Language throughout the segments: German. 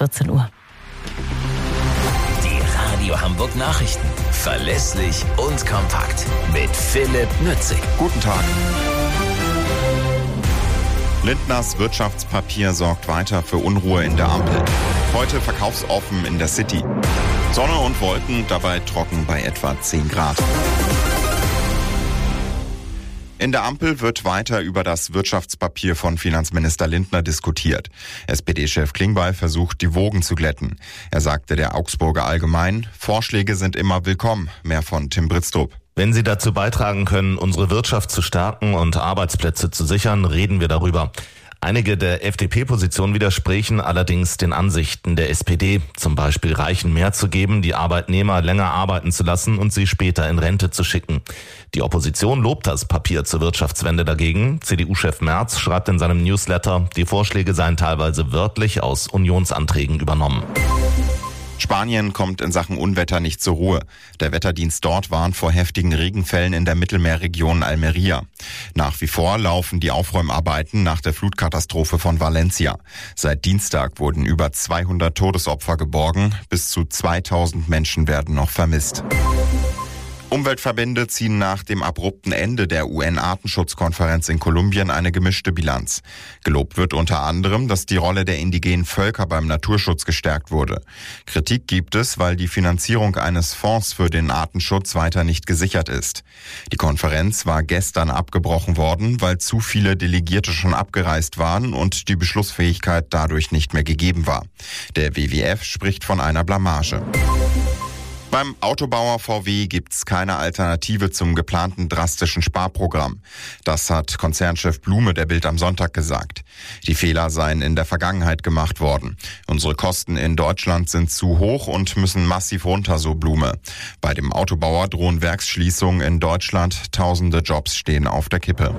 14 Uhr. Die Radio Hamburg Nachrichten. Verlässlich und kompakt. Mit Philipp Nützig. Guten Tag. Lindners Wirtschaftspapier sorgt weiter für Unruhe in der Ampel. Heute verkaufsoffen in der City. Sonne und Wolken, dabei trocken bei etwa 10 Grad. In der Ampel wird weiter über das Wirtschaftspapier von Finanzminister Lindner diskutiert. SPD-Chef Klingbeil versucht, die Wogen zu glätten. Er sagte der Augsburger Allgemein, Vorschläge sind immer willkommen. Mehr von Tim Britztrup. Wenn sie dazu beitragen können, unsere Wirtschaft zu stärken und Arbeitsplätze zu sichern, reden wir darüber. Einige der FDP-Positionen widersprechen allerdings den Ansichten der SPD. Zum Beispiel Reichen mehr zu geben, die Arbeitnehmer länger arbeiten zu lassen und sie später in Rente zu schicken. Die Opposition lobt das Papier zur Wirtschaftswende dagegen. CDU-Chef Merz schreibt in seinem Newsletter, die Vorschläge seien teilweise wörtlich aus Unionsanträgen übernommen. Spanien kommt in Sachen Unwetter nicht zur Ruhe. Der Wetterdienst dort warnt vor heftigen Regenfällen in der Mittelmeerregion Almeria. Nach wie vor laufen die Aufräumarbeiten nach der Flutkatastrophe von Valencia. Seit Dienstag wurden über 200 Todesopfer geborgen. Bis zu 2000 Menschen werden noch vermisst. Umweltverbände ziehen nach dem abrupten Ende der UN-Artenschutzkonferenz in Kolumbien eine gemischte Bilanz. Gelobt wird unter anderem, dass die Rolle der indigenen Völker beim Naturschutz gestärkt wurde. Kritik gibt es, weil die Finanzierung eines Fonds für den Artenschutz weiter nicht gesichert ist. Die Konferenz war gestern abgebrochen worden, weil zu viele Delegierte schon abgereist waren und die Beschlussfähigkeit dadurch nicht mehr gegeben war. Der WWF spricht von einer Blamage. Beim Autobauer VW gibt's keine Alternative zum geplanten drastischen Sparprogramm. Das hat Konzernchef Blume der Bild am Sonntag gesagt. Die Fehler seien in der Vergangenheit gemacht worden. Unsere Kosten in Deutschland sind zu hoch und müssen massiv runter, so Blume. Bei dem Autobauer drohen Werksschließungen in Deutschland. Tausende Jobs stehen auf der Kippe.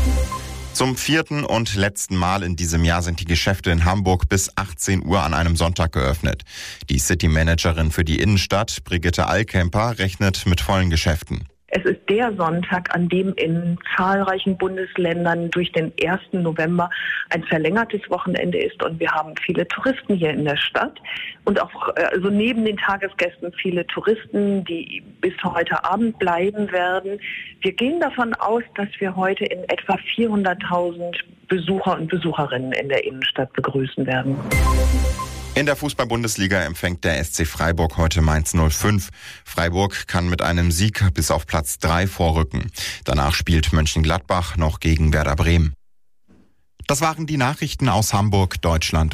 Zum 4. und letzten Mal in diesem Jahr sind die Geschäfte in Hamburg bis 18 Uhr an einem Sonntag geöffnet. Die City-Managerin für die Innenstadt, Brigitte Allkemper, rechnet mit vollen Geschäften. Es ist der Sonntag, an dem in zahlreichen Bundesländern durch den 1. November ein verlängertes Wochenende ist und wir haben viele Touristen hier in der Stadt und auch also neben den Tagesgästen viele Touristen, die bis heute Abend bleiben werden. Wir gehen davon aus, dass wir heute in etwa 400.000 Besucher und Besucherinnen in der Innenstadt begrüßen werden. In der Fußball-Bundesliga empfängt der SC Freiburg heute Mainz 05. Freiburg kann mit einem Sieg bis auf Platz 3 vorrücken. Danach spielt Mönchengladbach noch gegen Werder Bremen. Das waren die Nachrichten aus Hamburg, Deutschland.